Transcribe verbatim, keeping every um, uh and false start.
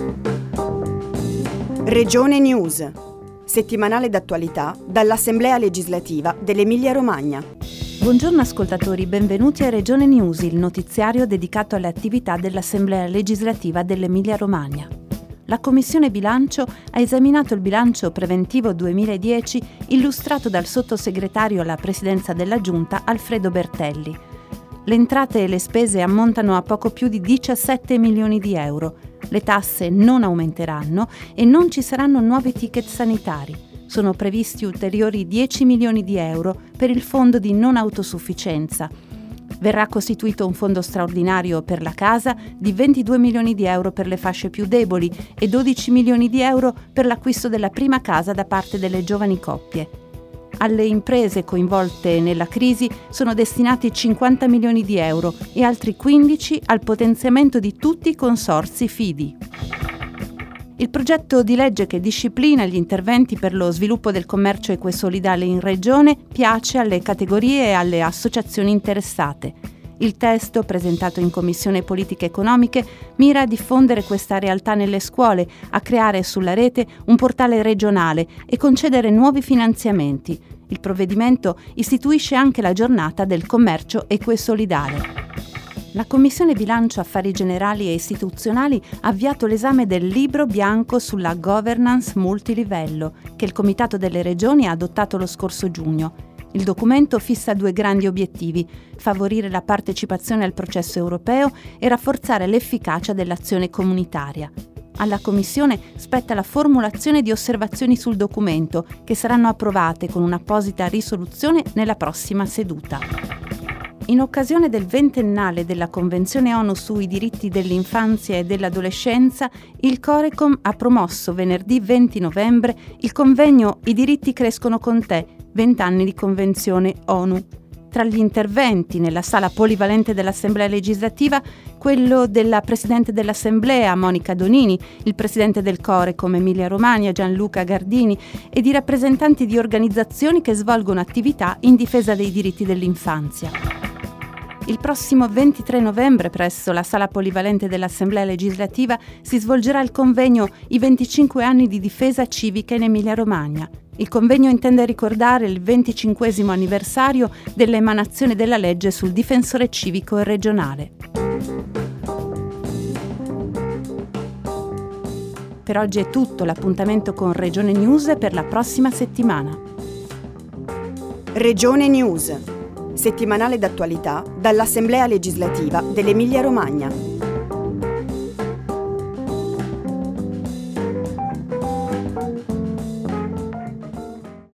Regione News, settimanale d'attualità dall'Assemblea legislativa dell'Emilia-Romagna. Buongiorno ascoltatori, benvenuti a Regione News, il notiziario dedicato alle attività dell'Assemblea legislativa dell'Emilia-Romagna. La Commissione Bilancio ha esaminato il bilancio preventivo duemiladieci illustrato dal sottosegretario alla Presidenza della Giunta Alfredo Bertelli. Le entrate e le spese ammontano a poco più di diciassette milioni di euro. Le tasse non aumenteranno e non ci saranno nuovi ticket sanitari. Sono previsti ulteriori dieci milioni di euro per il fondo di non autosufficienza. Verrà costituito un fondo straordinario per la casa di ventidue milioni di euro per le fasce più deboli e dodici milioni di euro per l'acquisto della prima casa da parte delle giovani coppie. Alle imprese coinvolte nella crisi sono destinati cinquanta milioni di euro e altri quindici al potenziamento di tutti i consorzi Fidi. Il progetto di legge che disciplina gli interventi per lo sviluppo del commercio equosolidale in Regione piace alle categorie e alle associazioni interessate. Il testo, presentato in Commissione Politiche Economiche, mira a diffondere questa realtà nelle scuole, a creare sulla rete un portale regionale e concedere nuovi finanziamenti. Il provvedimento istituisce anche la giornata del commercio equosolidale. La Commissione Bilancio Affari Generali e Istituzionali ha avviato l'esame del Libro Bianco sulla governance multilivello, che il Comitato delle Regioni ha adottato lo scorso giugno. Il documento fissa due grandi obiettivi: favorire la partecipazione al processo europeo e rafforzare l'efficacia dell'azione comunitaria. Alla Commissione spetta la formulazione di osservazioni sul documento, che saranno approvate con un'apposita risoluzione nella prossima seduta. In occasione del ventennale della Convenzione ONU sui diritti dell'infanzia e dell'adolescenza, il Corecom ha promosso venerdì venti novembre il convegno I diritti crescono con te, vent'anni di Convenzione ONU. Tra gli interventi nella sala polivalente dell'Assemblea legislativa, quello della Presidente dell'Assemblea Monica Donini, il Presidente del Corecom Emilia Romagna Gianluca Gardini e di rappresentanti di organizzazioni che svolgono attività in difesa dei diritti dell'infanzia. Il prossimo ventitré novembre, presso la Sala Polivalente dell'Assemblea Legislativa, si svolgerà il convegno I venticinque anni di difesa civica in Emilia-Romagna. Il convegno intende ricordare il venticinquesimo anniversario dell'emanazione della legge sul difensore civico e regionale. Per oggi è tutto, l'appuntamento con Regione News è per la prossima settimana. Regione News, settimanale d'attualità dall'Assemblea legislativa dell'Emilia-Romagna.